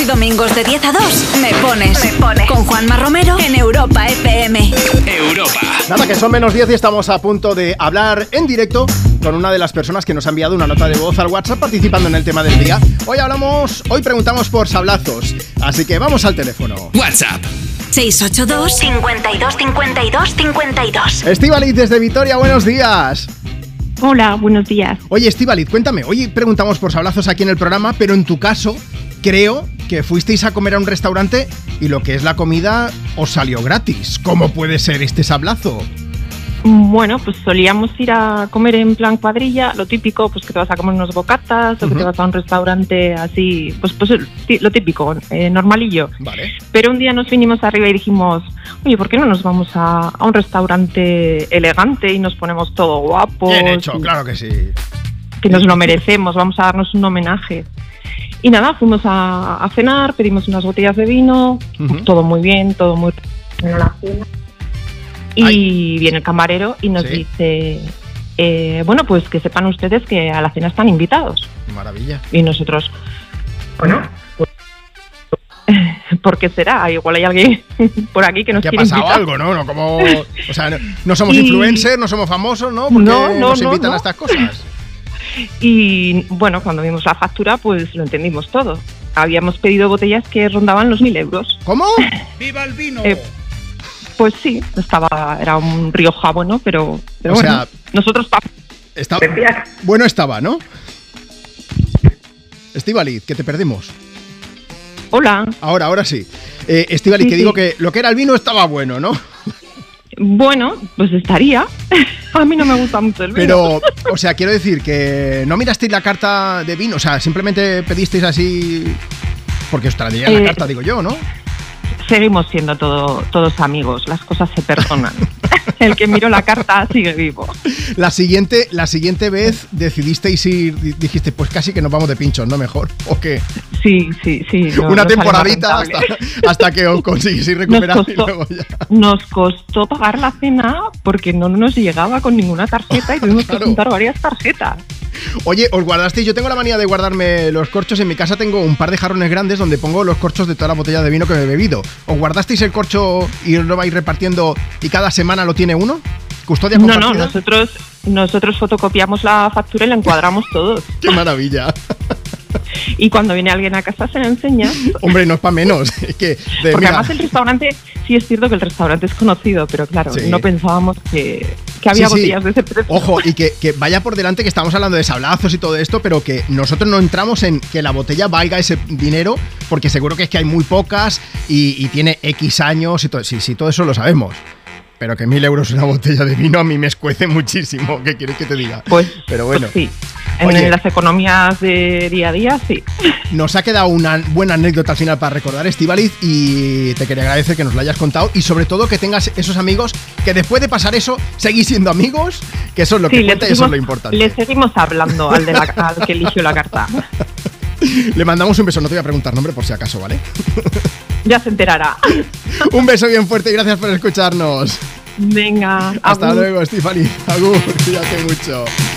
domingos de 10 a 2, Me Pones. Con Juanma Romero en Europa FM. Europa. Nada, que son menos 10 y estamos a punto de hablar en directo con una de las personas que nos ha enviado una nota de voz al WhatsApp participando en el tema del día. Hoy preguntamos por sablazos, así que vamos al teléfono. WhatsApp 682 52 52 52. Estíbaliz desde Vitoria, buenos días. Hola, buenos días. Oye, Estíbaliz, cuéntame, hoy preguntamos por sablazos aquí en el programa, pero en tu caso, creo que fuisteis a comer a un restaurante y lo que es la comida os salió gratis. ¿Cómo puede ser este sablazo? Bueno, pues solíamos ir a comer en plan cuadrilla, lo típico, pues que te vas a comer unos bocatas o que te vas a un restaurante así, pues lo típico, normalillo. Vale. Pero un día nos vinimos arriba y dijimos, oye, ¿por qué no nos vamos a un restaurante elegante y nos ponemos todo guapos? Bien hecho, claro que sí. Que nos lo merecemos, vamos a darnos un homenaje. Y nada, fuimos a cenar, pedimos unas botellas de vino, todo muy bien, todo muy bien. Y viene el camarero y nos dice, bueno, pues que sepan ustedes que a la cena están invitados. Maravilla. Y nosotros, bueno, pues, ¿por qué será? Igual hay alguien por aquí que nos quiere invitar. ¿Qué ha pasado algo, no? No, como, o sea, no somos influencers, no somos famosos, ¿no? Porque nos invitan a estas cosas. Y bueno, cuando vimos la factura, pues lo entendimos todo. Habíamos pedido botellas que rondaban los 1.000 euros. ¿Cómo? ¡Viva el vino! Pues sí, era un Rioja bueno, pero o bueno, sea, nosotros bueno estaba, ¿no? Estíbaliz, que te perdemos. Hola. Ahora sí. Estíbaliz, Sí, que digo que lo que era el vino estaba bueno, ¿no? Bueno, pues estaría. A mí no me gusta mucho el vino. Pero, o sea, quiero decir que no mirasteis la carta de vino, o sea, simplemente pedisteis así porque os traería la carta, digo yo, ¿no? Seguimos siendo todos amigos, las cosas se perdonan. El que miró la carta sigue vivo. La siguiente vez decidisteis ir, dijiste, pues casi que nos vamos de pinchos, ¿no? Mejor, ¿o qué? Sí. Una temporadita hasta que os conseguís recuperar y luego ya. Nos costó pagar la cena porque no nos llegaba con ninguna tarjeta y tuvimos que juntar varias tarjetas. Oye, ¿os guardasteis? Yo tengo la manía de guardarme los corchos. En mi casa tengo un par de jarrones grandes donde pongo los corchos de toda la botella de vino que me he bebido. ¿Os guardasteis el corcho y lo vais repartiendo y cada semana lo tiene uno? ¿Custodia compartida? No, nosotros fotocopiamos la factura y la encuadramos todos. ¡Qué maravilla! Y cuando viene alguien a casa se la enseña. Hombre, no es para menos. Es que, porque además el restaurante, sí es cierto que el restaurante es conocido, pero claro, no pensábamos que había botellas de ese precio. Ojo, y que vaya por delante que estamos hablando de sablazos y todo esto, pero que nosotros no entramos en que la botella valga ese dinero, porque seguro que es que hay muy pocas y tiene X años y todo. Sí, todo eso lo sabemos. Pero que 1.000 euros una botella de vino a mí me escuece muchísimo. ¿Qué quieres que te diga? Pues, pero bueno. Pues sí. En las economías de día a día, sí. Nos ha quedado una buena anécdota al final para recordar, Estíbaliz, y te quería agradecer que nos lo hayas contado y sobre todo que tengas esos amigos que después de pasar eso seguís siendo amigos, que eso es lo que cuenta y eso es lo importante. Le seguimos hablando al que eligió la carta. Le mandamos un beso, no te voy a preguntar nombre por si acaso, ¿vale? Ya se enterará. Un beso bien fuerte y gracias por escucharnos. Venga. Hasta luego, Estíbaliz. Agur, cuídate mucho.